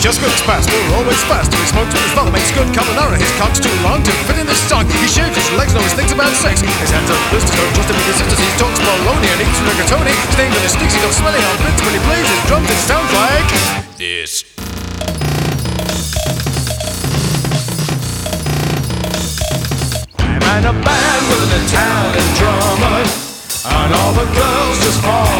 just goes past, we're always faster. He smokes with his thumb, makes good carbonara. His cock's too long to fit in this song. He shaves his legs and always thinks about sex. His hands are blisters, don't trust him with his sisters. He talks baloney and eats rigatoni. Stained with his sticks, he goes smelling on bits. When he plays his drums, it sounds like this. I'm in a band with an Italian drummer, and all the girls just fall